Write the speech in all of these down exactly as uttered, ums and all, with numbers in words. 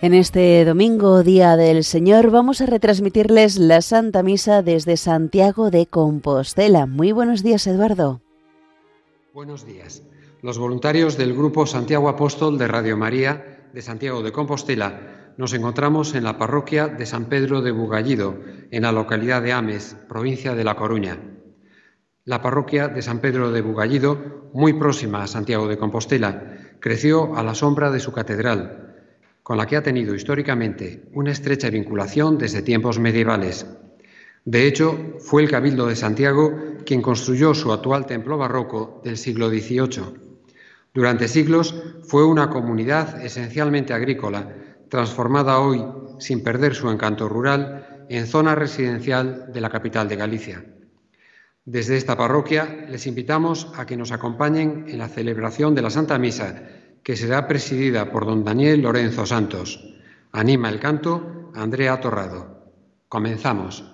En este domingo, Día del Señor, vamos a retransmitirles la Santa Misa desde Santiago de Compostela. Muy buenos días, Eduardo. Buenos días. Los voluntarios del Grupo Santiago Apóstol de Radio María de Santiago de Compostela nos encontramos en la parroquia de San Pedro de Bugallido, en la localidad de Ames, provincia de La Coruña. La parroquia de San Pedro de Bugallido, muy próxima a Santiago de Compostela, creció a la sombra de su catedral, con la que ha tenido históricamente una estrecha vinculación desde tiempos medievales. De hecho, fue el Cabildo de Santiago quien construyó su actual templo barroco del siglo dieciocho. Durante siglos fue una comunidad esencialmente agrícola, transformada hoy, sin perder su encanto rural, en zona residencial de la capital de Galicia. Desde esta parroquia les invitamos a que nos acompañen en la celebración de la Santa Misa, que será presidida por don Daniel Lorenzo Santos. Anima el canto Andrea Torrado. Comenzamos.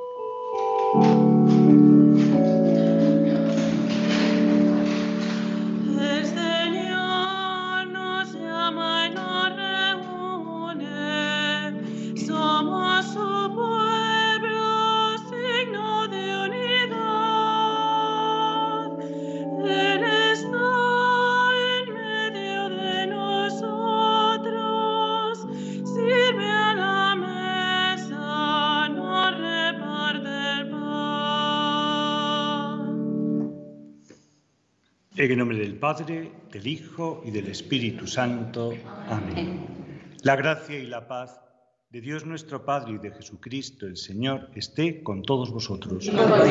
En el nombre del Padre, del Hijo y del Espíritu Santo. Amén. La gracia y la paz de Dios nuestro Padre y de Jesucristo el Señor esté con todos vosotros.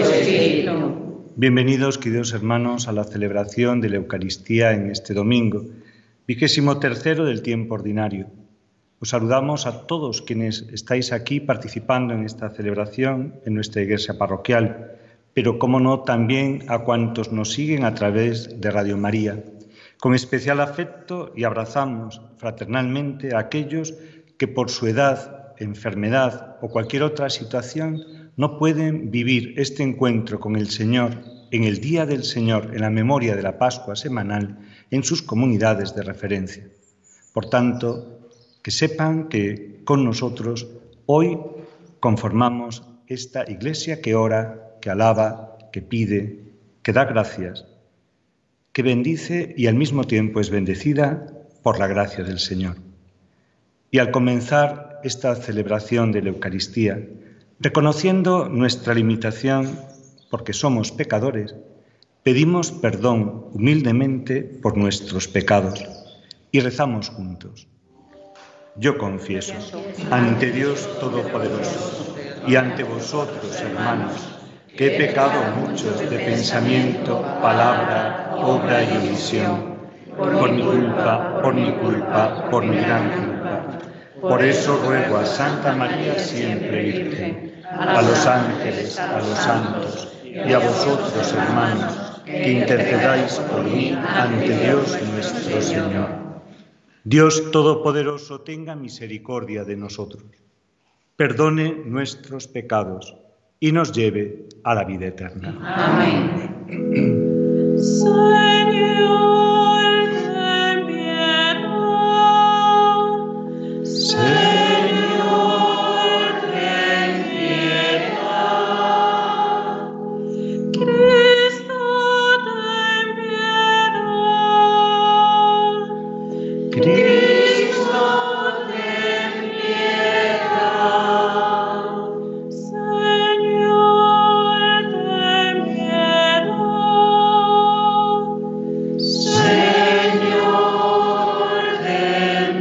Bienvenidos, queridos hermanos, a la celebración de la Eucaristía en este domingo, vigésimo tercero del tiempo ordinario. Os saludamos a todos quienes estáis aquí participando en esta celebración en nuestra iglesia parroquial, pero, como no, también a cuantos nos siguen a través de Radio María. Con especial afecto y abrazamos fraternalmente a aquellos que por su edad, enfermedad o cualquier otra situación no pueden vivir este encuentro con el Señor en el Día del Señor, en la memoria de la Pascua semanal, en sus comunidades de referencia. Por tanto, que sepan que con nosotros hoy conformamos esta iglesia que ora, que alaba, que pide, que da gracias, que bendice y al mismo tiempo es bendecida por la gracia del Señor. Y al comenzar esta celebración de la Eucaristía, reconociendo nuestra limitación, porque somos pecadores, pedimos perdón humildemente por nuestros pecados y rezamos juntos. Yo confieso ante Dios Todopoderoso y ante vosotros, hermanos, que he pecado mucho de pensamiento, palabra, obra y omisión, por mi culpa, por mi culpa, por mi gran culpa. Por eso ruego a Santa María siempre Virgen, a los ángeles, a los santos y a vosotros, hermanos, que intercedáis por mí ante Dios nuestro Señor. Dios Todopoderoso tenga misericordia de nosotros, perdone nuestros pecados y nos lleve a la vida eterna. Amén. Señor, ten piedad. Señor, ten piedad. Cristo, ten piedad. Cristo, ten piedad. Señor, ten piedad. Señor, ten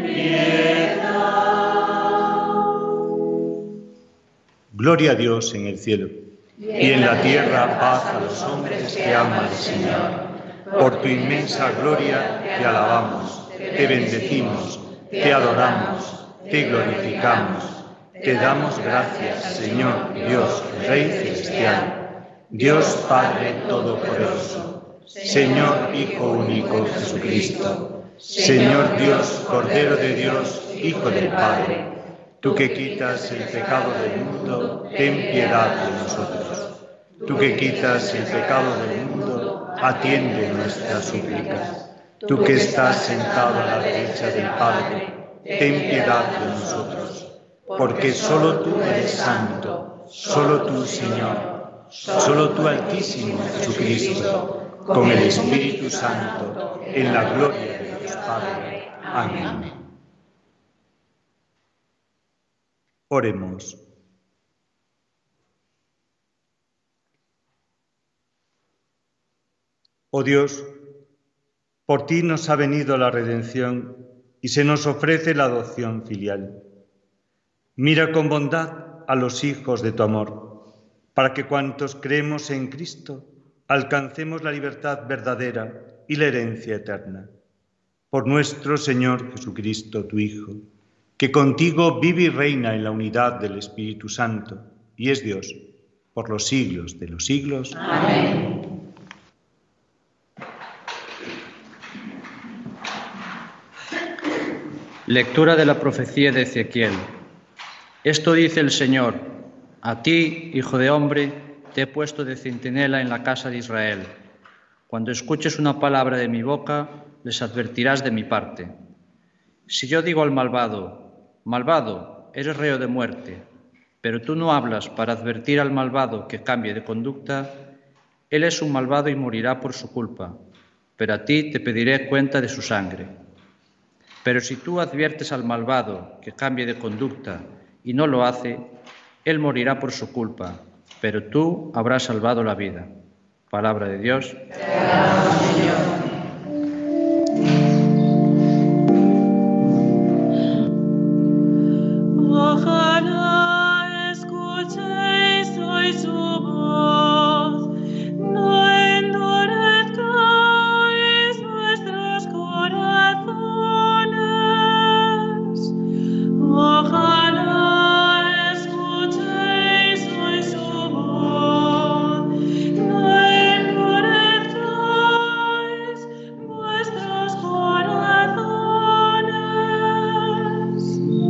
piedad. Gloria a Dios en el cielo y en la tierra paz a los hombres que aman al Señor. Por tu inmensa gloria te alabamos, te bendecimos, te adoramos, te glorificamos. Te damos gracias, Señor Dios, Rey celestial, Dios Padre Todopoderoso, Señor Hijo único Jesucristo, Señor Dios, Cordero de Dios, Hijo del Padre. Tú que quitas el pecado del mundo, ten piedad de nosotros. Tú que quitas el pecado del mundo, atiende nuestras súplicas. Tú que estás sentado a la derecha del Padre, ten piedad de nosotros, porque solo tú eres santo, solo tú, Señor, solo tú, Altísimo Jesucristo, con el Espíritu Santo, en la gloria de Dios Padre. Amén. Oremos. Oh Dios, por ti nos ha venido la redención y se nos ofrece la adopción filial. Mira con bondad a los hijos de tu amor, para que cuantos creemos en Cristo alcancemos la libertad verdadera y la herencia eterna. Por nuestro Señor Jesucristo, tu Hijo, que contigo vive y reina en la unidad del Espíritu Santo, y es Dios, por los siglos de los siglos. Amén. Lectura de la profecía de Ezequiel. Esto dice el Señor: a ti, hijo de hombre, te he puesto de centinela en la casa de Israel. Cuando escuches una palabra de mi boca, les advertirás de mi parte. Si yo digo al malvado: malvado, eres reo de muerte, pero tú no hablas para advertir al malvado que cambie de conducta, él es un malvado y morirá por su culpa, pero a ti te pediré cuenta de su sangre. Pero si tú adviertes al malvado que cambie de conducta y no lo hace, él morirá por su culpa, pero tú habrás salvado la vida. Palabra de Dios. Ojalá escuchéis hoy su voz, no endurezcáis vuestros corazones. Ojalá escuchéis hoy su voz, no endurezcáis vuestros corazones.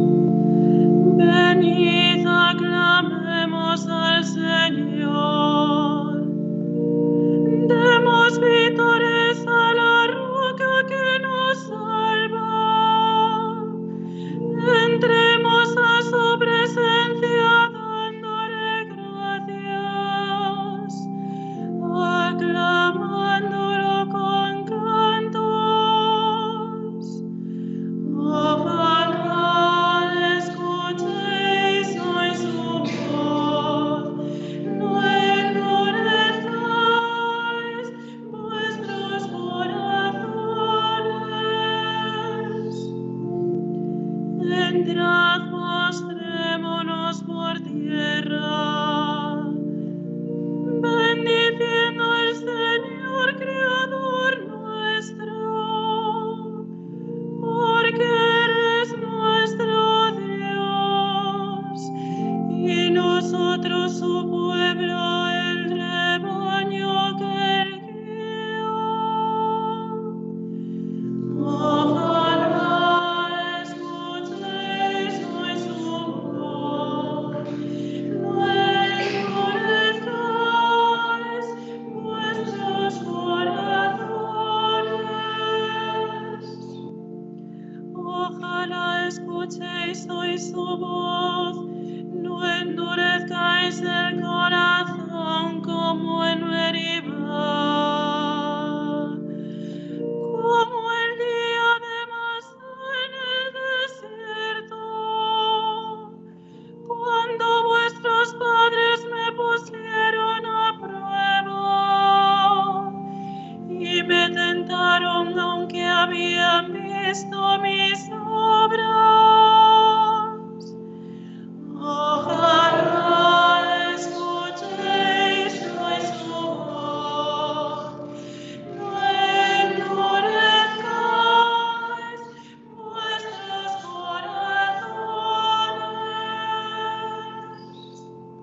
Venid, aclamemos al Señor, demos vítores a la roca que nos salva. Entremos a su presencia dándole gracias, aclamándolo con cantos. Ojalá escuchéis hoy su voz, no endurezcáis vuestros corazones. Entrad, postrémonos por tierra, bendiciendo al Señor, Creador nuestro, porque eres nuestro Dios, y nosotros su pueblo, el rebaño que él guía. Ojalá escuchéis hoy su voz, no endurezcáis vuestros corazones. Ojalá escuchéis hoy su voz, no endurezcáis el corazón como en Meribá, como el día de Masá en el desierto, cuando vuestros padres me pusieron a prueba y me tentaron aunque habían visto mis obras. Ojalá escuchéis hoy su voz, no endurezcáis vuestros corazones.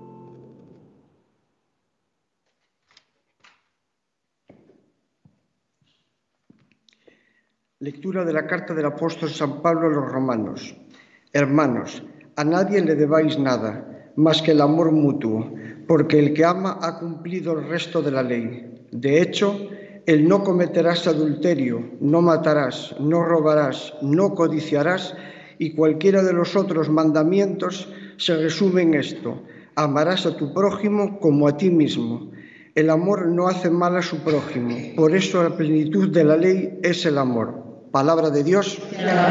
Lectura de la carta del apóstol San Pablo a los romanos. Hermanos, a nadie le debáis nada, más que el amor mutuo, porque el que ama ha cumplido el resto de la ley. De hecho, el no cometerás adulterio, no matarás, no robarás, no codiciarás y cualquiera de los otros mandamientos se resume en esto: amarás a tu prójimo como a ti mismo. El amor no hace mal a su prójimo, por eso la plenitud de la ley es el amor. Palabra de Dios.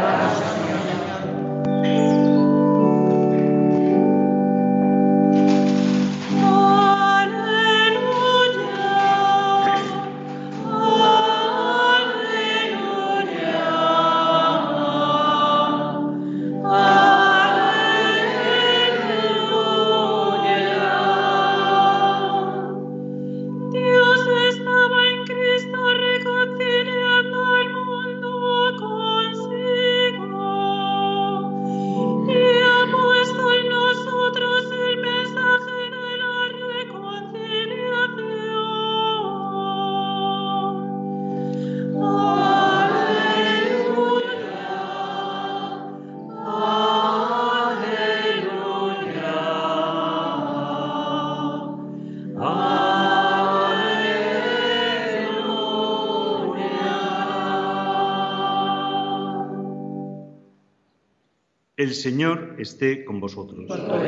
El Señor esté con vosotros.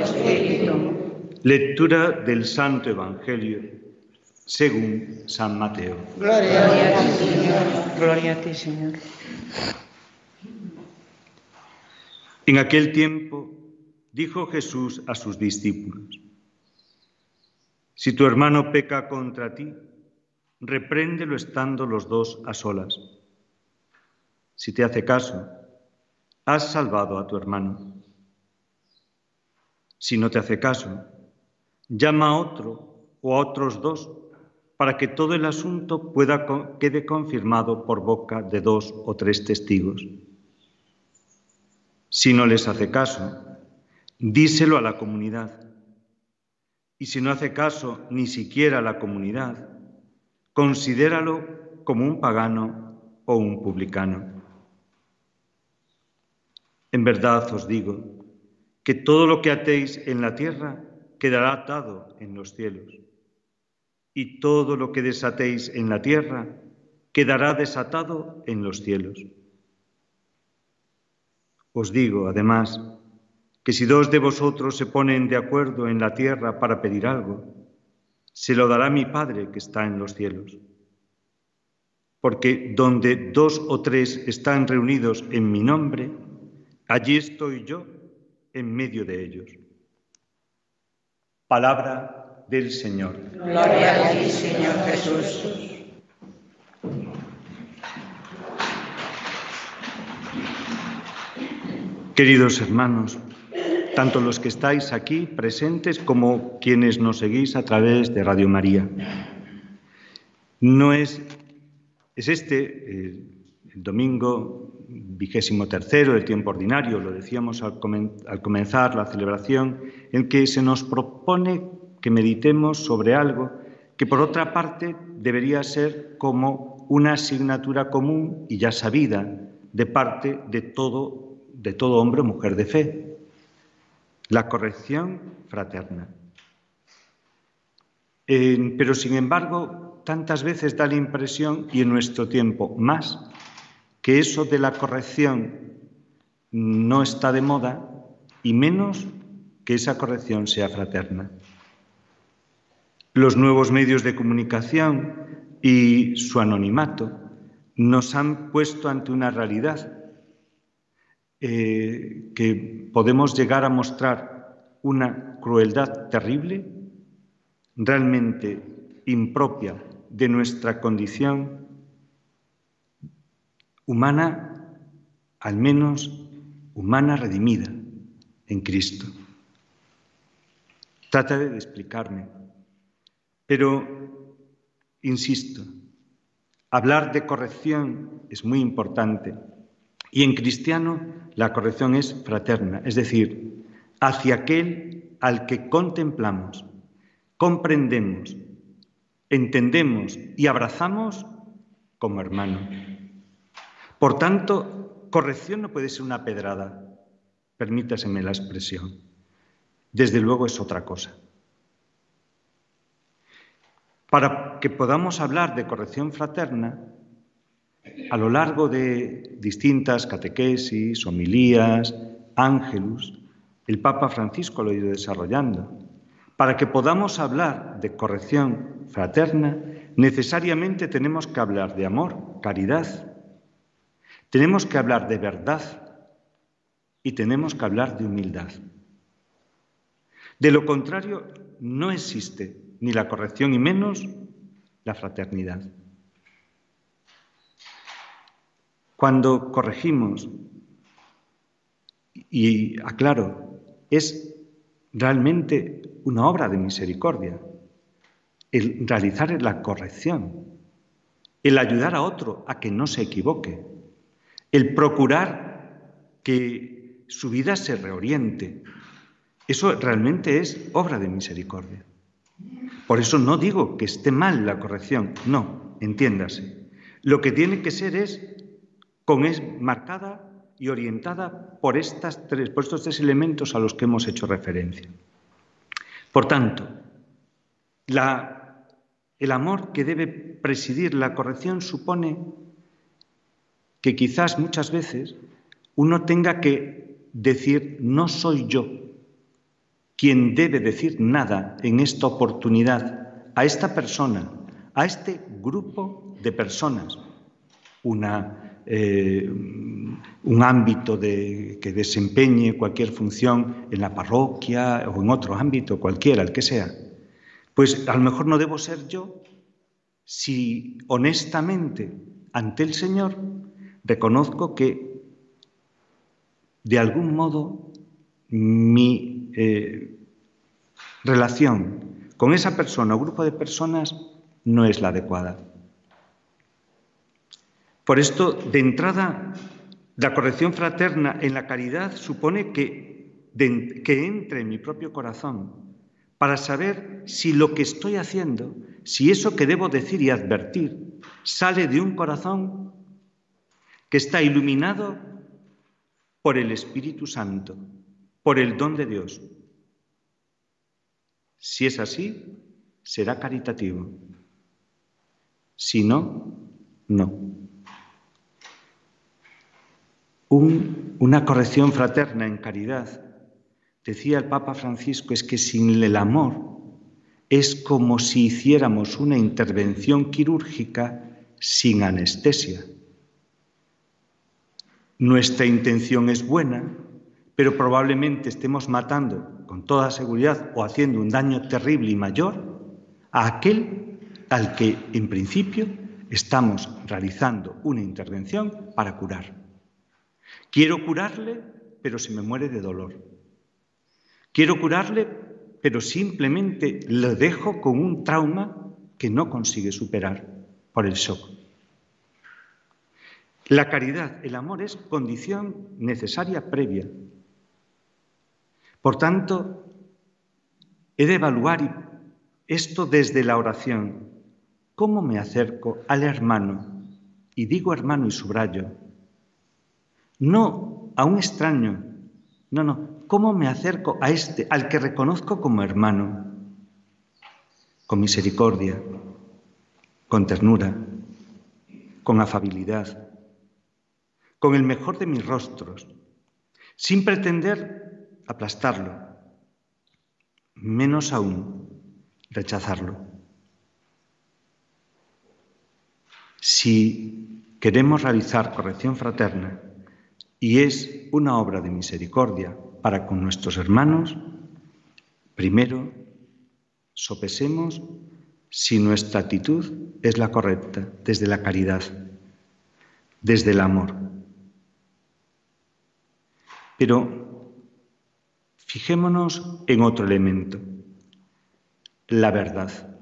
Lectura del Santo Evangelio según San Mateo. Gloria a ti, Señor. Gloria a ti, Señor. En aquel tiempo dijo Jesús a sus discípulos: si tu hermano peca contra ti, repréndelo estando los dos a solas. Si te hace caso, has salvado a tu hermano. Si no te hace caso, llama a otro o a otros dos para que todo el asunto pueda quede confirmado por boca de dos o tres testigos. Si no les hace caso, díselo a la comunidad. Y si no hace caso ni siquiera a la comunidad, considéralo como un pagano o un publicano. En verdad os digo que todo lo que atéis en la tierra quedará atado en los cielos, y todo lo que desatéis en la tierra quedará desatado en los cielos. Os digo, además, que si dos de vosotros se ponen de acuerdo en la tierra para pedir algo, se lo dará mi Padre que está en los cielos. Porque donde dos o tres están reunidos en mi nombre, allí estoy yo en medio de ellos. Palabra del Señor. Gloria a ti, Señor Jesús. Queridos hermanos, tanto los que estáis aquí presentes como quienes nos seguís a través de Radio María, no es, es este eh, el domingo vigésimo tercero del tiempo ordinario, lo decíamos al, comen, al comenzar la celebración, en que se nos propone que meditemos sobre algo que por otra parte debería ser como una asignatura común y ya sabida de parte de todo, de todo hombre o mujer de fe: la corrección fraterna. Eh, pero sin embargo, tantas veces da la impresión, y en nuestro tiempo más, que eso de la corrección no está de moda, y menos que esa corrección sea fraterna. Los nuevos medios de comunicación y su anonimato nos han puesto ante una realidad eh, que podemos llegar a mostrar una crueldad terrible, realmente impropia de nuestra condición humana, al menos humana redimida en Cristo. Trataré de explicarme, pero insisto, hablar de corrección es muy importante, y en cristiano la corrección es fraterna, es decir, hacia aquel al que contemplamos, comprendemos, entendemos y abrazamos como hermano. Por tanto, corrección no puede ser una pedrada, permítaseme la expresión. Desde luego es otra cosa. Para que podamos hablar de corrección fraterna, a lo largo de distintas catequesis, homilías Ángelus, el Papa Francisco lo ha ido desarrollando. Para que podamos hablar de corrección fraterna, necesariamente tenemos que hablar de amor, caridad, tenemos que hablar de verdad y tenemos que hablar de humildad. De lo contrario, no existe ni la corrección y menos la fraternidad. Cuando corregimos, y aclaro, es realmente una obra de misericordia, el realizar la corrección, el ayudar a otro a que no se equivoque, el procurar que su vida se reoriente. Eso realmente es obra de misericordia. Por eso no digo que esté mal la corrección, no, entiéndase. Lo que tiene que ser es, con es marcada y orientada por, estas tres, por estos tres elementos a los que hemos hecho referencia. Por tanto, la, el amor que debe presidir la corrección supone que quizás muchas veces uno tenga que decir, no soy yo quien debe decir nada en esta oportunidad a esta persona, a este grupo de personas, una, eh, un ámbito de, que desempeñe cualquier función en la parroquia o en otro ámbito, cualquiera, el que sea. Pues a lo mejor no debo ser yo si honestamente ante el Señor reconozco que de algún modo mi eh, relación con esa persona o grupo de personas no es la adecuada. Por esto, de entrada, la corrección fraterna en la caridad supone que, de, que entre en mi propio corazón para saber si lo que estoy haciendo, si eso que debo decir y advertir, sale de un corazón que está iluminado por el Espíritu Santo, por el don de Dios. Si es así, será caritativo. Si no, no. Un, una corrección fraterna en caridad, decía el Papa Francisco, es que sin el amor es como si hiciéramos una intervención quirúrgica sin anestesia. Nuestra intención es buena, pero probablemente estemos matando con toda seguridad o haciendo un daño terrible y mayor a aquel al que, en principio, estamos realizando una intervención para curar. Quiero curarle, pero se me muere de dolor. Quiero curarle, pero simplemente lo dejo con un trauma que no consigue superar por el shock. La caridad, el amor, es condición necesaria previa. Por tanto, he de evaluar esto desde la oración. ¿Cómo me acerco al hermano? Y digo hermano y subrayo. No a un extraño. No, no. ¿Cómo me acerco a este, al que reconozco como hermano? Con misericordia, con ternura, con afabilidad, con el mejor de mis rostros, sin pretender aplastarlo, menos aún rechazarlo. Si queremos realizar corrección fraterna y es una obra de misericordia para con nuestros hermanos, primero sopesemos si nuestra actitud es la correcta, desde la caridad, desde el amor. Pero fijémonos en otro elemento, la verdad.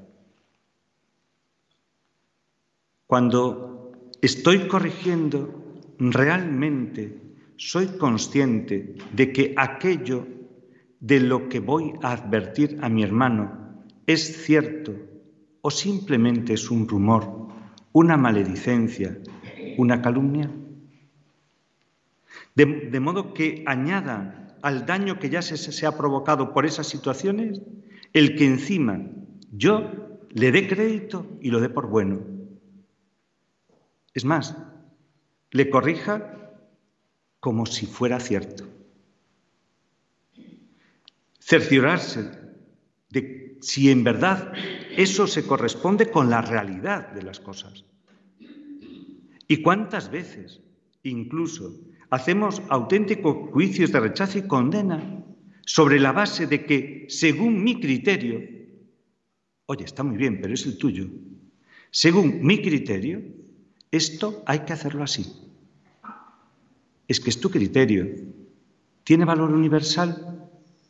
Cuando estoy corrigiendo, realmente soy consciente de que aquello de lo que voy a advertir a mi hermano es cierto o simplemente es un rumor, una maledicencia, una calumnia. De, de modo que añada al daño que ya se, se ha provocado por esas situaciones, el que encima yo le dé crédito y lo dé por bueno. Es más, le corrija como si fuera cierto. cerciorarse de si en verdad eso se corresponde con la realidad de las cosas. ¿Y cuántas veces incluso hacemos auténticos juicios de rechazo y condena sobre la base de que, según mi criterio, oye, está muy bien, pero es el tuyo, según mi criterio, esto hay que hacerlo así? Es que es tu criterio. ¿Tiene valor universal?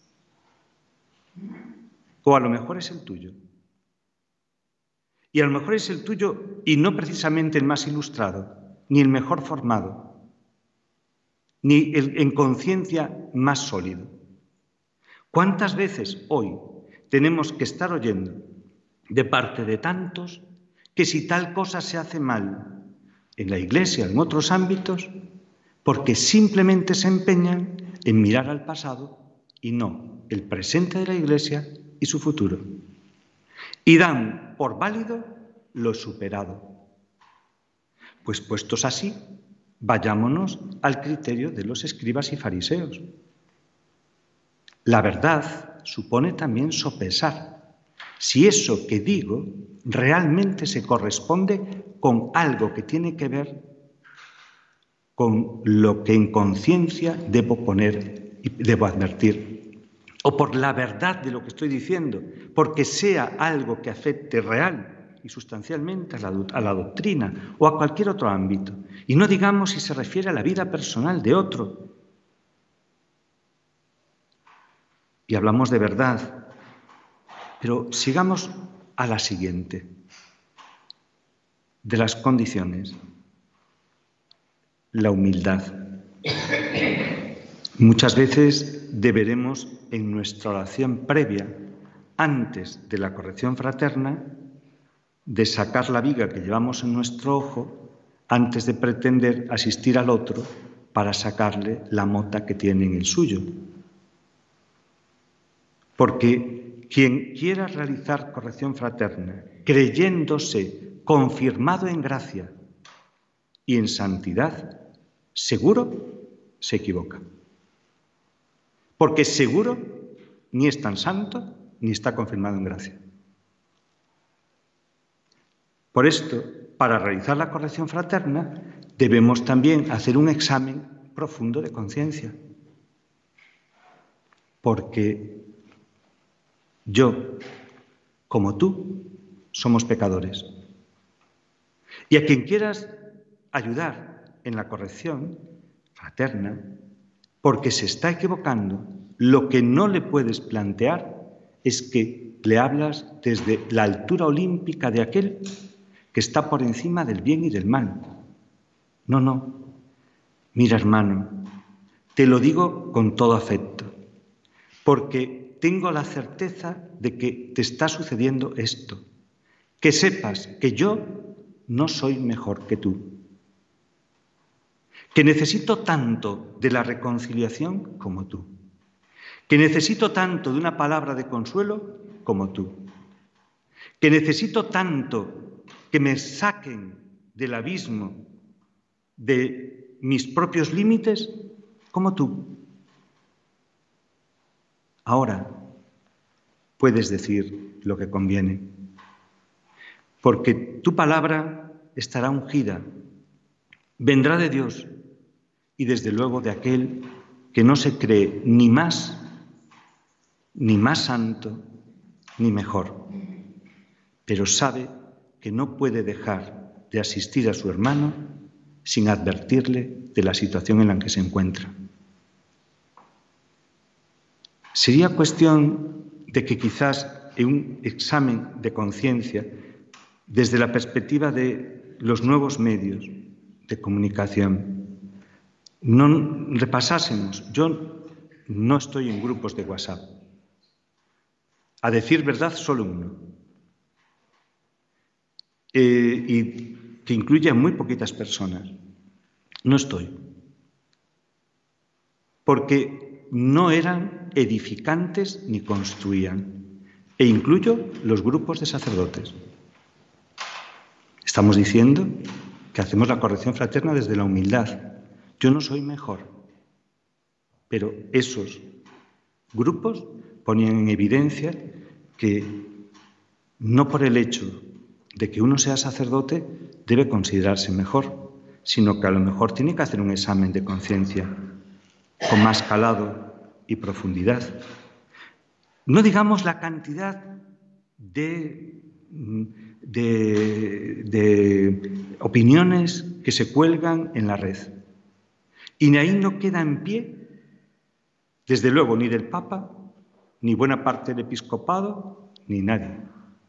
O a lo mejor es el tuyo. Y a lo mejor es el tuyo y no precisamente el más ilustrado, ni el mejor formado, ni el en conciencia más sólido. ¿Cuántas veces hoy tenemos que estar oyendo de parte de tantos que si tal cosa se hace mal en la Iglesia, en otros ámbitos, porque simplemente se empeñan en mirar al pasado y no el presente de la Iglesia y su futuro? Y dan por válido lo superado. Pues puestos así, vayámonos al criterio de los escribas y fariseos. La verdad supone también sopesar si eso que digo realmente se corresponde con algo que tiene que ver con lo que en conciencia debo poner y debo advertir, o por la verdad de lo que estoy diciendo, porque sea algo que afecte real y sustancialmente a la, a la doctrina o a cualquier otro ámbito. Y no digamos si se refiere a la vida personal de otro. Y hablamos de verdad, pero sigamos a la siguiente, de las condiciones. La humildad. Muchas veces deberemos en nuestra oración previa, antes de la corrección fraterna, de sacar la viga que llevamos en nuestro ojo antes de pretender asistir al otro para sacarle la mota que tiene en el suyo. Porque quien quiera realizar corrección fraterna creyéndose confirmado en gracia y en santidad, seguro se equivoca. Porque seguro ni es tan santo ni está confirmado en gracia. Por esto, para realizar la corrección fraterna, debemos también hacer un examen profundo de conciencia. Porque yo, como tú, somos pecadores. Y a quien quieras ayudar en la corrección fraterna, porque se está equivocando, lo que no le puedes plantear es que le hablas desde la altura olímpica de aquel que está por encima del bien y del mal. No, no. Mira, hermano, te lo digo con todo afecto, porque tengo la certeza de que te está sucediendo esto. Que sepas que yo no soy mejor que tú. Que necesito tanto de la reconciliación como tú. Que necesito tanto de una palabra de consuelo como tú. Que necesito tanto que me saquen del abismo de mis propios límites como tú. Ahora puedes decir lo que conviene, porque tu palabra estará ungida, vendrá de Dios y desde luego de aquel que no se cree ni más, ni más santo, ni mejor, pero sabe que no puede dejar de asistir a su hermano sin advertirle de la situación en la que se encuentra. Sería cuestión de que quizás en un examen de conciencia, desde la perspectiva de los nuevos medios de comunicación, no repasásemos. Yo no estoy en grupos de WhatsApp. A decir verdad, solo uno. Eh, y que incluye a muy poquitas personas. No estoy. Porque no eran edificantes ni construían. E incluyo los grupos de sacerdotes. Estamos diciendo que hacemos la corrección fraterna desde la humildad. Yo no soy mejor. Pero esos grupos ponían en evidencia que no por el hecho de que uno sea sacerdote debe considerarse mejor, sino que a lo mejor tiene que hacer un examen de conciencia con más calado y profundidad. No digamos la cantidad de, de, de opiniones que se cuelgan en la red. Y ahí no queda en pie, desde luego, ni del Papa, ni buena parte del episcopado, ni nadie.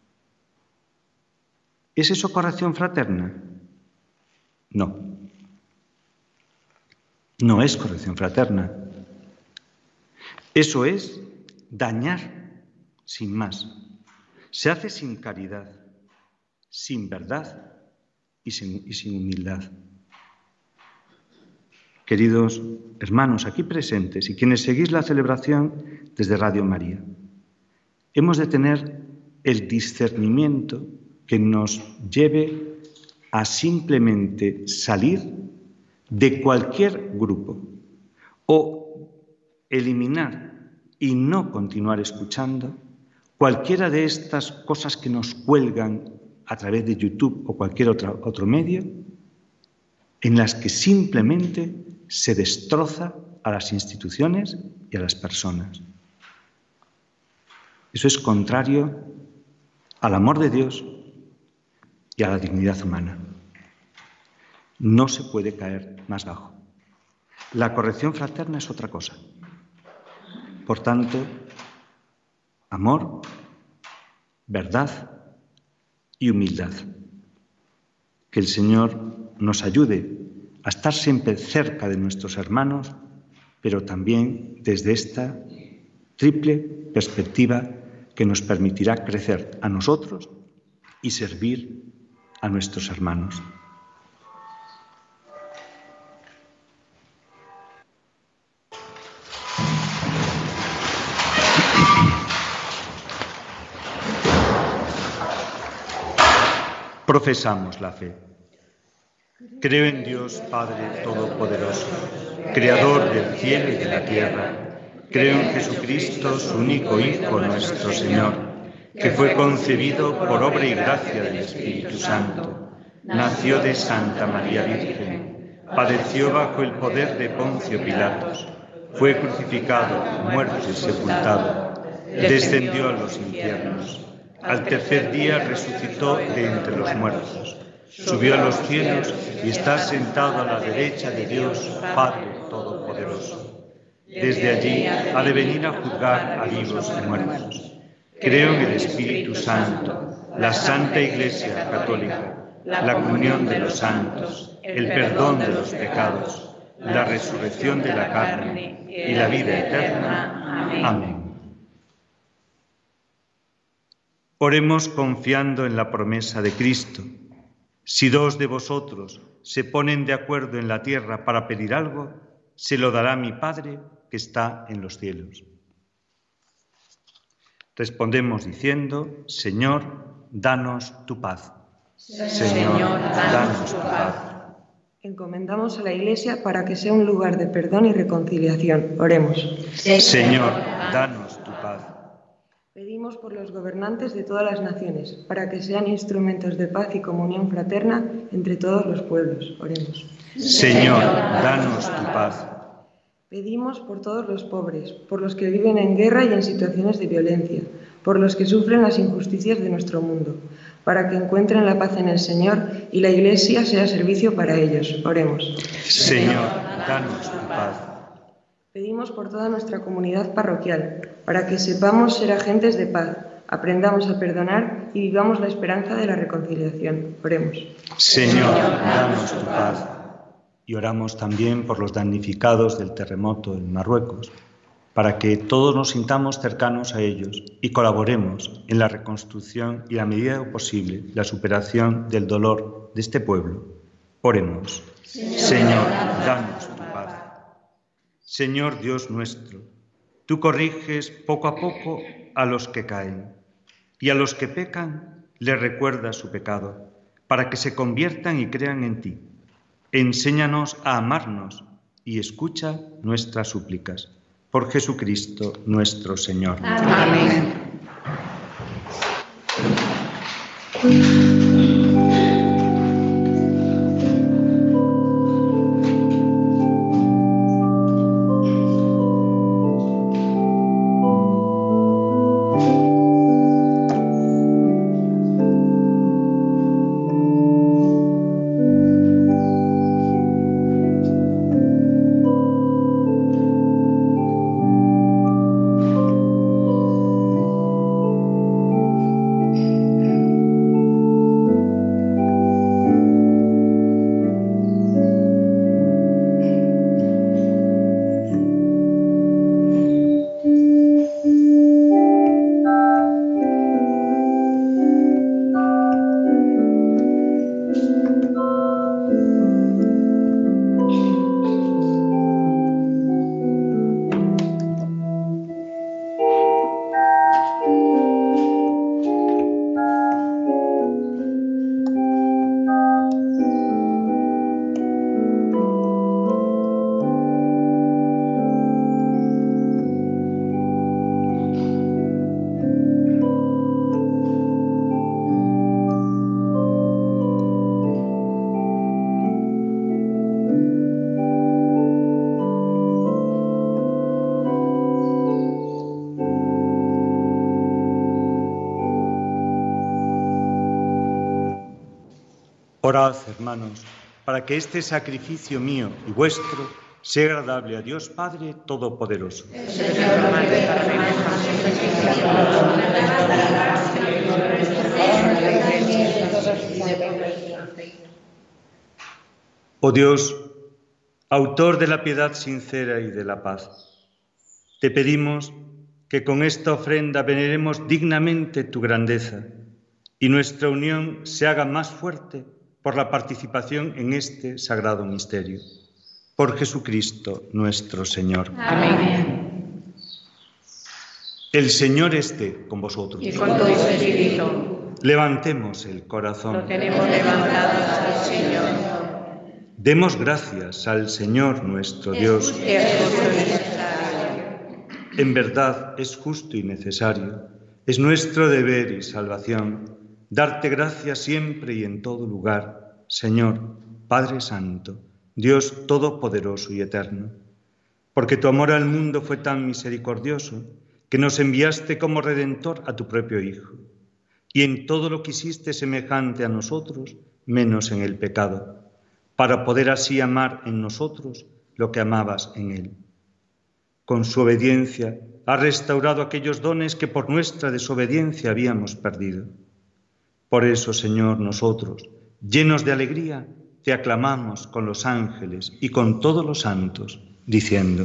¿Es eso corrección fraterna? No. No es corrección fraterna. Eso es dañar sin más. Se hace sin caridad, sin verdad y sin, y sin humildad. Queridos hermanos aquí presentes y quienes seguís la celebración desde Radio María, hemos de tener el discernimiento que nos lleve a simplemente salir de cualquier grupo o eliminar y no continuar escuchando cualquiera de estas cosas que nos cuelgan a través de YouTube o cualquier otro, otro medio, en las que simplemente se destroza a las instituciones y a las personas. Eso es contrario al amor de Dios y a la dignidad humana. No se puede caer más bajo. La corrección fraterna es otra cosa. Por tanto, amor, verdad y humildad. Que el Señor nos ayude a estar siempre cerca de nuestros hermanos, pero también desde esta triple perspectiva que nos permitirá crecer a nosotros y servir a nuestros hermanos. Profesamos la fe. Creo en Dios Padre Todopoderoso, Creador del cielo y de la tierra. Creo en Jesucristo, su único Hijo, nuestro Señor, que fue concebido por obra y gracia del Espíritu Santo. Nació de Santa María Virgen, padeció bajo el poder de Poncio Pilatos, fue crucificado, muerto y sepultado, descendió a los infiernos. Al tercer día resucitó de entre los muertos, subió a los cielos y está sentado a la derecha de Dios, Padre Todopoderoso. Desde allí ha de venir a juzgar a vivos y muertos. Creo en el Espíritu Santo, la Santa Iglesia Católica, la comunión de los santos, el perdón de los pecados, la resurrección de la carne y la vida eterna. Amén. Oremos confiando en la promesa de Cristo. Si dos de vosotros se ponen de acuerdo en la tierra para pedir algo, se lo dará mi Padre que está en los cielos. Respondemos diciendo: Señor, danos tu paz. Señor, danos tu paz. Encomendamos a la Iglesia para que sea un lugar de perdón y reconciliación. Oremos. Señor, danos tu paz. Pedimos por los gobernantes de todas las naciones, para que sean instrumentos de paz y comunión fraterna entre todos los pueblos. Oremos. Señor, danos tu paz. Pedimos por todos los pobres, por los que viven en guerra y en situaciones de violencia, por los que sufren las injusticias de nuestro mundo, para que encuentren la paz en el Señor y la Iglesia sea servicio para ellos. Oremos. Señor, danos tu paz. Pedimos por toda nuestra comunidad parroquial, para que sepamos ser agentes de paz, aprendamos a perdonar y vivamos la esperanza de la reconciliación. Oremos. Señor, danos tu paz. Y oramos también por los damnificados del terremoto en Marruecos, para que todos nos sintamos cercanos a ellos y colaboremos en la reconstrucción y, a medida posible, la superación del dolor de este pueblo. Oremos. Señor, danos tu paz. Señor Dios nuestro, tú corriges poco a poco a los que caen y a los que pecan les recuerdas su pecado para que se conviertan y crean en ti. Enséñanos a amarnos y escucha nuestras súplicas. Por Jesucristo nuestro Señor. Amén. Orad, hermanos, para que este sacrificio mío y vuestro sea agradable a Dios Padre Todopoderoso. Oh Dios, autor de la piedad sincera y de la paz, te pedimos que con esta ofrenda veneremos dignamente tu grandeza y nuestra unión se haga más fuerte por la participación en este sagrado misterio. Por Jesucristo nuestro Señor. Amén. El Señor esté con vosotros. Y con tu espíritu. Levantemos el corazón. Lo tenemos levantado al Señor. Demos gracias al Señor nuestro Dios. Es justo y necesario. En verdad es justo y necesario. Es nuestro deber y salvación darte gracias siempre y en todo lugar, Señor, Padre Santo, Dios Todopoderoso y Eterno, porque tu amor al mundo fue tan misericordioso que nos enviaste como Redentor a tu propio Hijo, y en todo lo quisiste semejante a nosotros, menos en el pecado, para poder así amar en nosotros lo que amabas en Él. Con su obediencia ha restaurado aquellos dones que por nuestra desobediencia habíamos perdido. Por eso, Señor, nosotros, llenos de alegría, te aclamamos con los ángeles y con todos los santos, diciendo: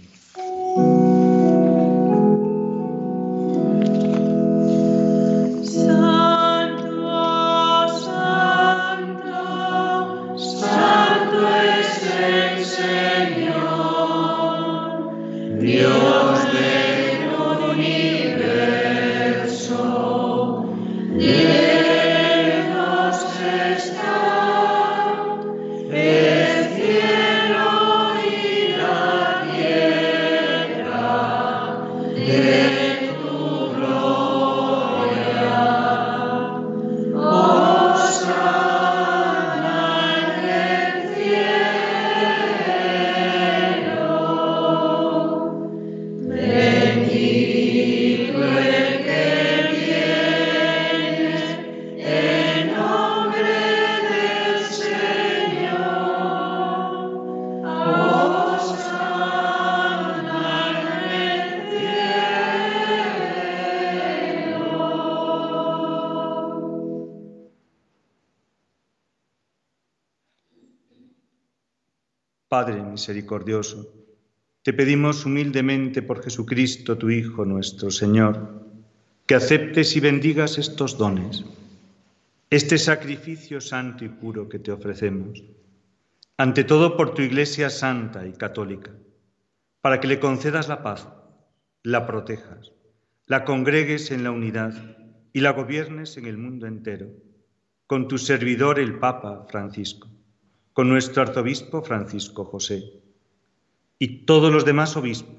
Padre misericordioso, te pedimos humildemente por Jesucristo, tu Hijo, nuestro Señor, que aceptes y bendigas estos dones, este sacrificio santo y puro que te ofrecemos, ante todo por tu Iglesia santa y católica, para que le concedas la paz, la protejas, la congregues en la unidad y la gobiernes en el mundo entero, con tu servidor el Papa Francisco, con nuestro arzobispo Francisco José, y todos los demás obispos,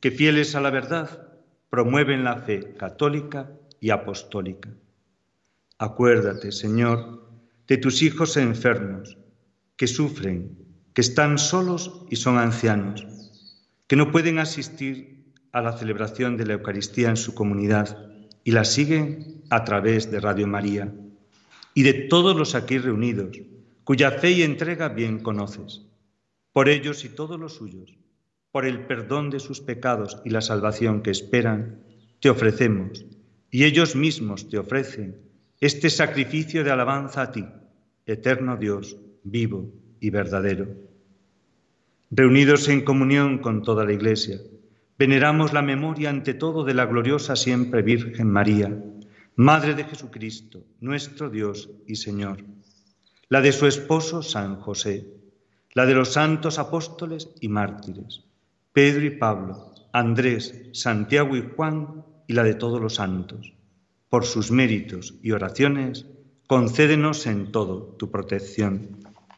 que fieles a la verdad promueven la fe católica y apostólica. Acuérdate, Señor, de tus hijos enfermos, que sufren, que están solos y son ancianos, que no pueden asistir a la celebración de la Eucaristía en su comunidad y la siguen a través de Radio María, y de todos los aquí reunidos, cuya fe y entrega bien conoces. Por ellos y todos los suyos, por el perdón de sus pecados y la salvación que esperan, te ofrecemos, y ellos mismos te ofrecen, este sacrificio de alabanza a ti, eterno Dios, vivo y verdadero. Reunidos en comunión con toda la Iglesia, veneramos la memoria ante todo de la gloriosa siempre Virgen María, Madre de Jesucristo, nuestro Dios y Señor, la de su esposo San José, la de los santos apóstoles y mártires, Pedro y Pablo, Andrés, Santiago y Juan, y la de todos los santos. Por sus méritos y oraciones, concédenos en todo tu protección.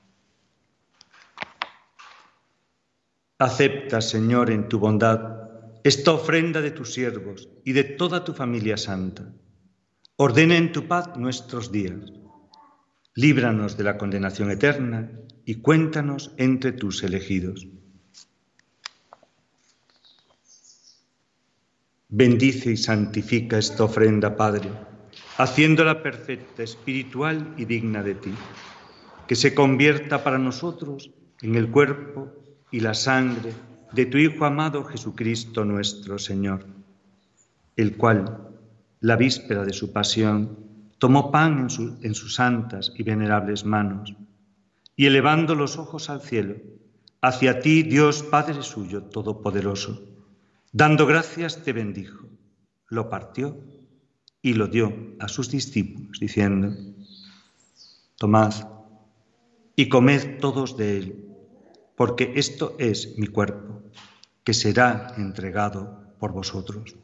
Acepta, Señor, en tu bondad, esta ofrenda de tus siervos y de toda tu familia santa. Ordena en tu paz nuestros días. Líbranos de la condenación eterna y cuéntanos entre tus elegidos. Bendice y santifica esta ofrenda, Padre, haciéndola perfecta, espiritual y digna de ti, que se convierta para nosotros en el cuerpo y la sangre de tu Hijo amado Jesucristo nuestro Señor, el cual, la víspera de su pasión, tomó pan en, su, en sus santas y venerables manos, y elevando los ojos al cielo, hacia ti, Dios Padre suyo todopoderoso, dando gracias te bendijo, lo partió y lo dio a sus discípulos, diciendo: tomad y comed todos de él, porque esto es mi cuerpo, que será entregado por vosotros.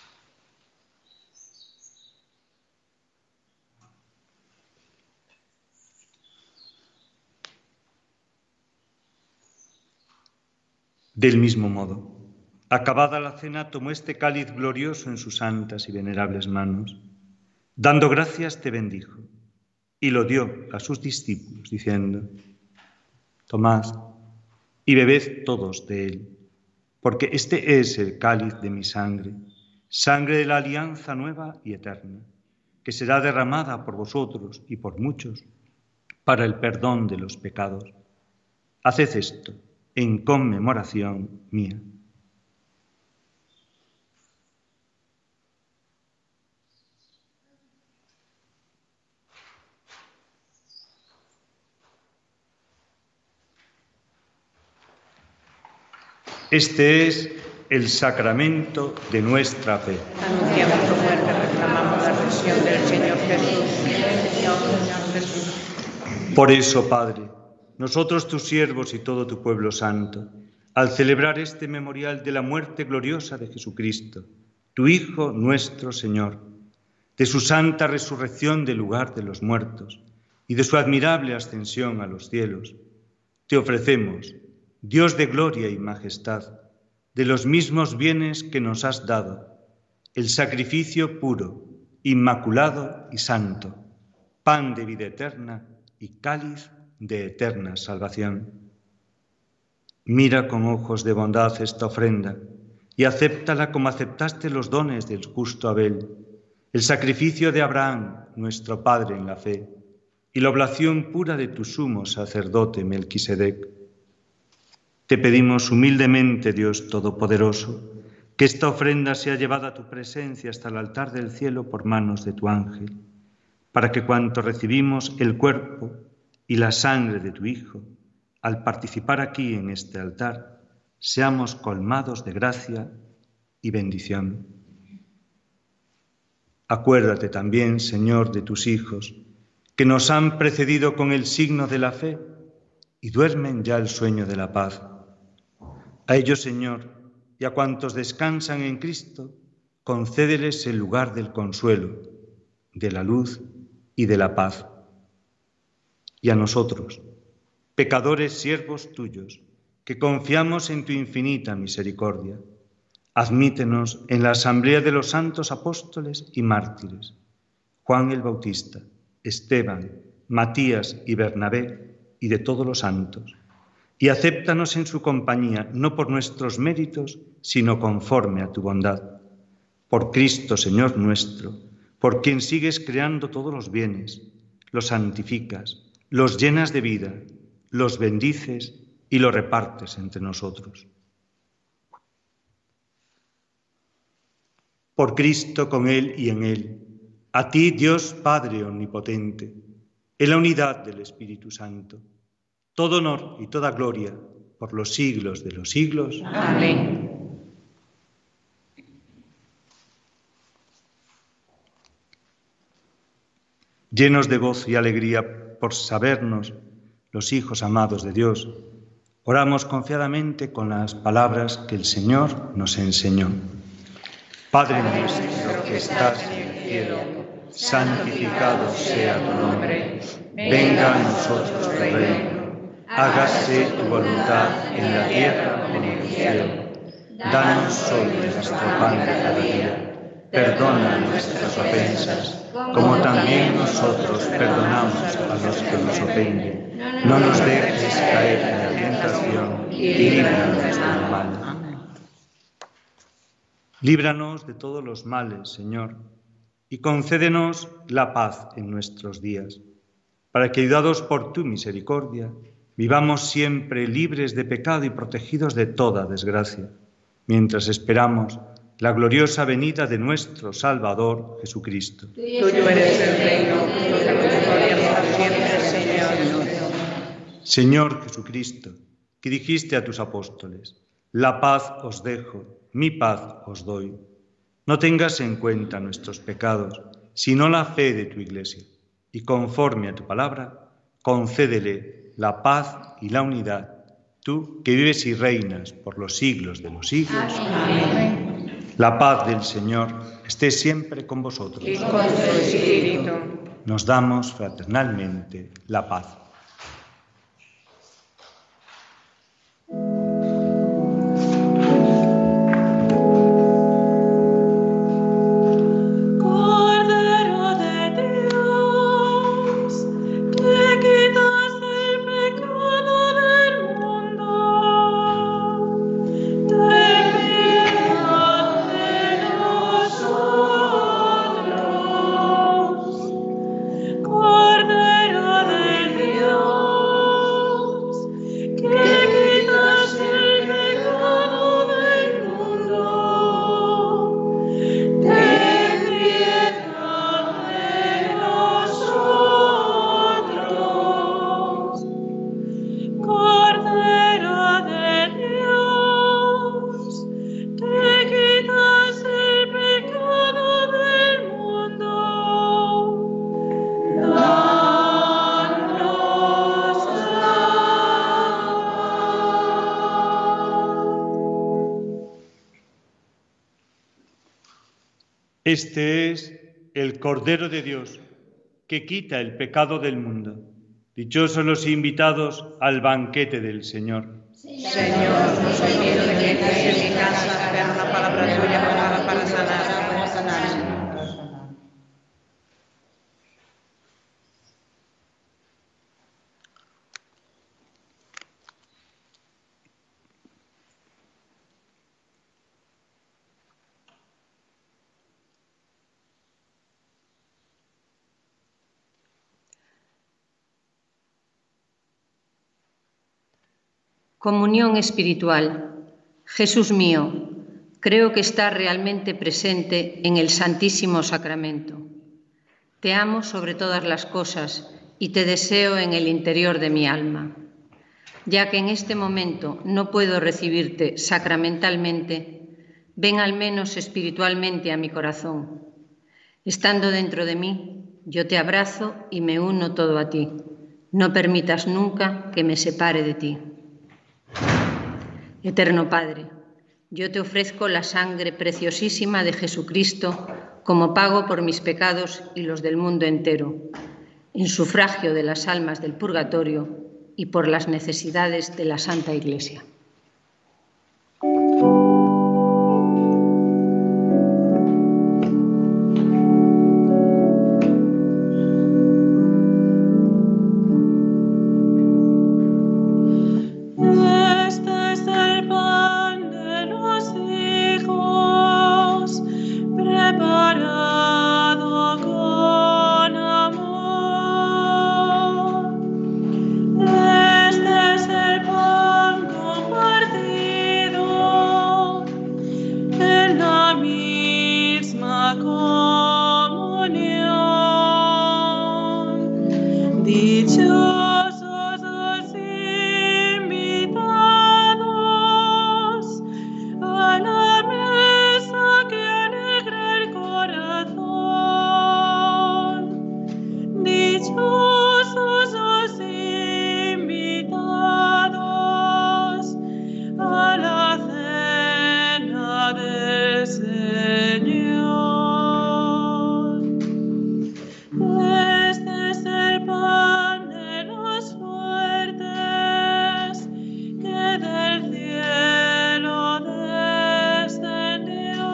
Del mismo modo, acabada la cena, tomó este cáliz glorioso en sus santas y venerables manos. Dando gracias, te bendijo, y lo dio a sus discípulos, diciendo: tomad y bebed todos de él, porque este es el cáliz de mi sangre, sangre de la alianza nueva y eterna, que será derramada por vosotros y por muchos para el perdón de los pecados. Haced esto en conmemoración mía. Este es el sacramento de nuestra fe. Anunciamos tu muerte, reclamamos la resurrección del Señor Jesús. Señor Jesús. Por eso, Padre, nosotros tus siervos y todo tu pueblo santo, al celebrar este memorial de la muerte gloriosa de Jesucristo, tu Hijo nuestro Señor, de su santa resurrección del lugar de los muertos y de su admirable ascensión a los cielos, te ofrecemos, Dios de gloria y majestad, de los mismos bienes que nos has dado, el sacrificio puro, inmaculado y santo, pan de vida eterna y cáliz de eterna salvación. Mira con ojos de bondad esta ofrenda y acéptala como aceptaste los dones del justo Abel, el sacrificio de Abraham, nuestro Padre en la fe, y la oblación pura de tu sumo sacerdote Melquisedec. Te pedimos humildemente, Dios Todopoderoso, que esta ofrenda sea llevada a tu presencia hasta el altar del cielo por manos de tu ángel, para que cuanto recibimos el cuerpo y la sangre de tu Hijo, al participar aquí en este altar, seamos colmados de gracia y bendición. Acuérdate también, Señor, de tus hijos, que nos han precedido con el signo de la fe y duermen ya el sueño de la paz. A ellos, Señor, y a cuantos descansan en Cristo, concédeles el lugar del consuelo, de la luz y de la paz. Y a nosotros, pecadores siervos tuyos, que confiamos en tu infinita misericordia, Admítenos en la asamblea de los santos apóstoles y mártires, Juan el Bautista, Esteban, Matías y Bernabé, y de todos los santos, y acéptanos en su compañía, no por nuestros méritos, sino conforme a tu bondad. Por Cristo, Señor nuestro, por quien sigues creando todos los bienes, los santificas, los llenas de vida, los bendices y los repartes entre nosotros. Por Cristo, con Él y en Él, a ti, Dios Padre Omnipotente, en la unidad del Espíritu Santo, todo honor y toda gloria por los siglos de los siglos. Amén. Llenos de gozo y alegría por sabernos los hijos amados de Dios, oramos confiadamente con las palabras que el Señor nos enseñó. Padre nuestro que estás en el cielo, santificado sea tu nombre. Venga a nosotros tu reino. Hágase tu voluntad en la tierra como en el cielo. Danos hoy nuestro pan de cada día. Perdona nuestras ofensas, como también nosotros perdonamos a los que nos ofenden. No nos dejes caer en la tentación y líbranos del mal. Líbranos de todos los males, Señor, y concédenos la paz en nuestros días, para que, ayudados por tu misericordia, vivamos siempre libres de pecado y protegidos de toda desgracia, mientras esperamos la gloriosa venida de nuestro Salvador Jesucristo. Tuyo eres el reino, y la gloria por siempre, Señor. Señor Jesucristo, que dijiste a tus apóstoles, la paz os dejo, mi paz os doy. No tengas en cuenta nuestros pecados, sino la fe de tu Iglesia, y conforme a tu palabra, concédele la paz y la unidad, tú que vives y reinas por los siglos de los siglos. Amén. La paz del Señor esté siempre con vosotros. Y con tu espíritu. Nos damos fraternalmente la paz. Este es el Cordero de Dios, que quita el pecado del mundo. Dichosos los invitados al banquete del Señor. Señor, no soy digno de que entres en mi casa, pero una palabra tuya bastará para sanarme. Comunión espiritual. Jesús mío, creo que estás realmente presente en el Santísimo Sacramento. Te amo sobre todas las cosas y te deseo en el interior de mi alma. Ya que en este momento no puedo recibirte sacramentalmente, ven al menos espiritualmente a mi corazón. Estando dentro de mí, yo te abrazo y me uno todo a ti. No permitas nunca que me separe de ti. Eterno Padre, yo te ofrezco la sangre preciosísima de Jesucristo como pago por mis pecados y los del mundo entero, en sufragio de las almas del purgatorio y por las necesidades de la Santa Iglesia. misma comunión. Dichosos los invitados a la mesa que alegra el corazón. Dichosos los invitados a la cena del Señor. Este es el pan de los fuertes que del cielo descendió.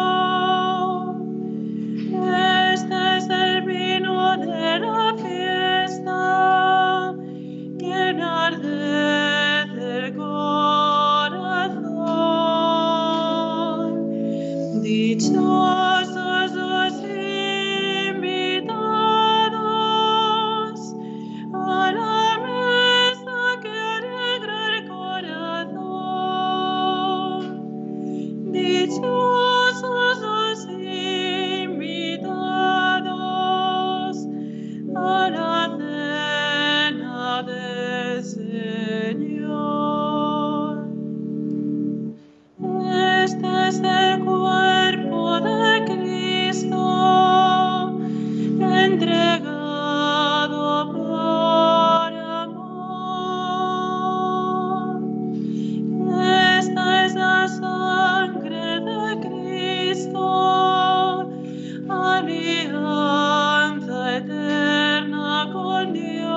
Este es el vino de la fiesta que enardece el corazón. Dichosos los invitados a la mesa que alegra el corazón. Dichosos los invitados a la cena del Señor. Este es el cuerpo de Cristo, entregado por amor. Esta es la sangre de Cristo, alianza eterna con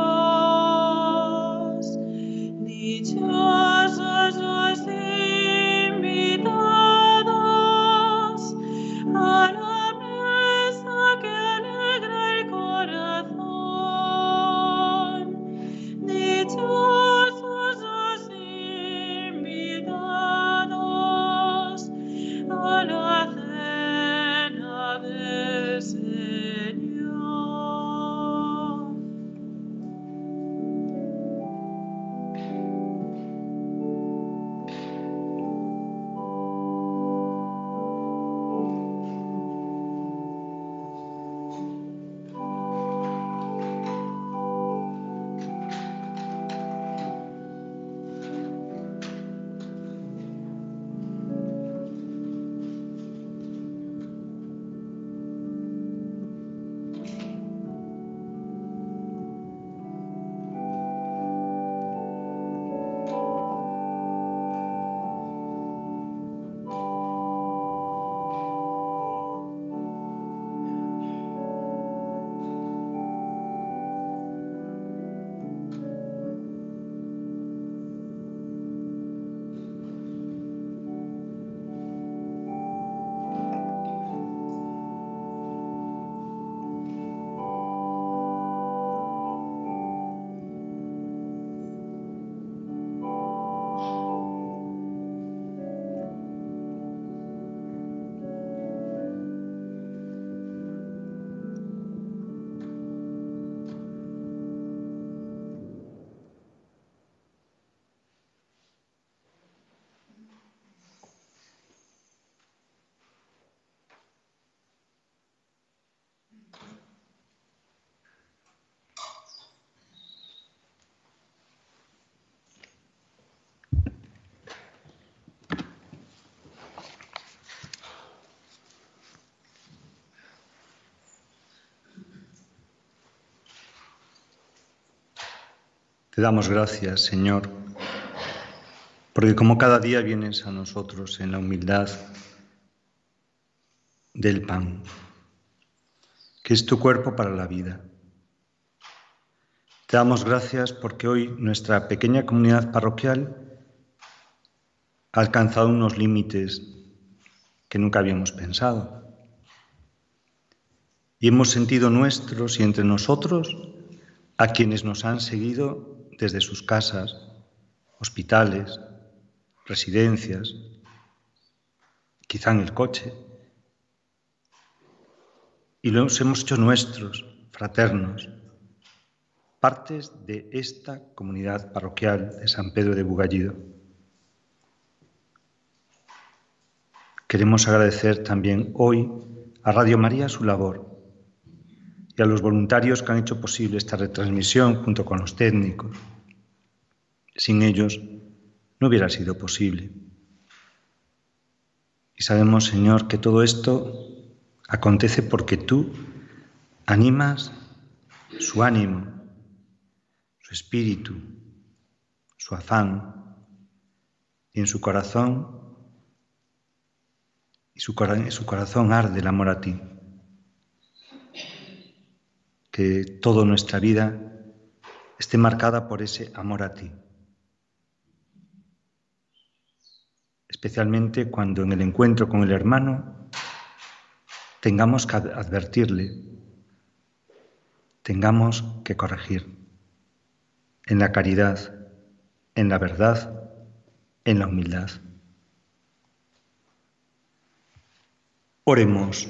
Dios. Dichosos los invitados a la mesa que alegra el corazón. Dichosos los invitados a la cena del Señor. Te damos gracias, Señor, porque como cada día vienes a nosotros en la humildad del pan, que es tu cuerpo para la vida. Te damos gracias porque hoy nuestra pequeña comunidad parroquial ha alcanzado unos límites que nunca habíamos pensado. Y hemos sentido nuestros y entre nosotros a quienes nos han seguido desde sus casas, hospitales, residencias, quizá en el coche. Y los hemos hecho nuestros, fraternos, partes de esta comunidad parroquial de San Pedro de Bugallido. Queremos agradecer también hoy a Radio María su labor y a los voluntarios que han hecho posible esta retransmisión junto con los técnicos. Sin ellos no hubiera sido posible. Y sabemos, Señor, que todo esto acontece porque tú animas su ánimo, su espíritu, su afán, y en su corazón, y su, en su corazón arde el amor a ti. Que toda nuestra vida esté marcada por ese amor a ti. Especialmente cuando en el encuentro con el hermano tengamos que advertirle, tengamos que corregir en la caridad, en la verdad, en la humildad. Oremos.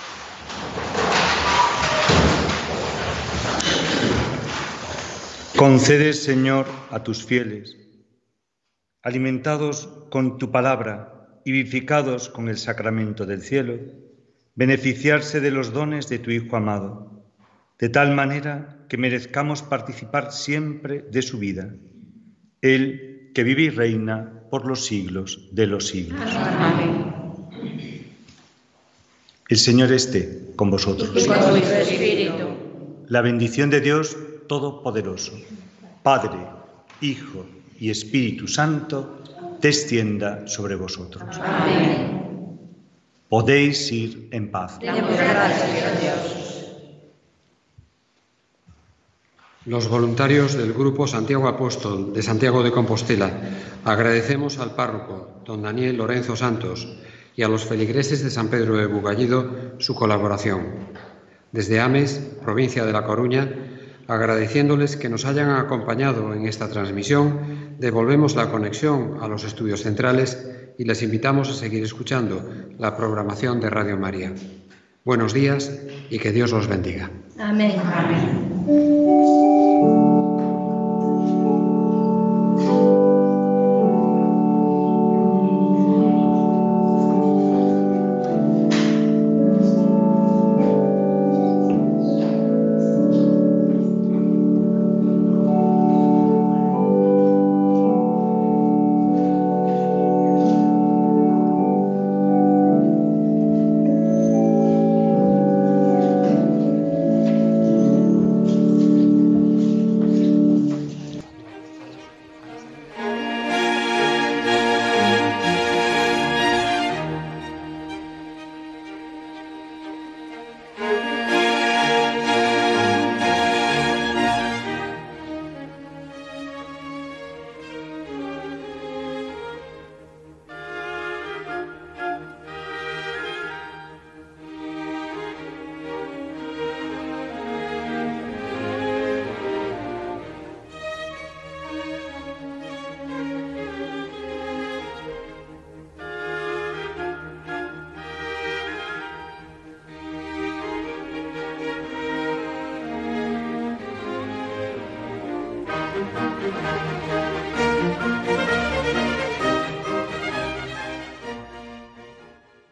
Concedes, Señor, a tus fieles, alimentados con tu palabra y vivificados con el sacramento del cielo, beneficiarse de los dones de tu Hijo amado, de tal manera que merezcamos participar siempre de su vida, Él que vive y reina por los siglos de los siglos. Amén. El Señor esté con vosotros. Y con tu espíritu. La bendición de Dios Todopoderoso, Padre, Hijo y Espíritu Santo, descienda sobre vosotros. Amén. Podéis ir en paz. Demos gracias a Dios. Los voluntarios del Grupo Santiago Apóstol de Santiago de Compostela agradecemos al párroco, don Daniel Lorenzo Santos, y a los feligreses de San Pedro de Bugallido su colaboración. Desde Ames, provincia de La Coruña, agradeciéndoles que nos hayan acompañado en esta transmisión, devolvemos la conexión a los estudios centrales y les invitamos a seguir escuchando la programación de Radio María. Buenos días y que Dios los bendiga. Amén. Amén. Thank you.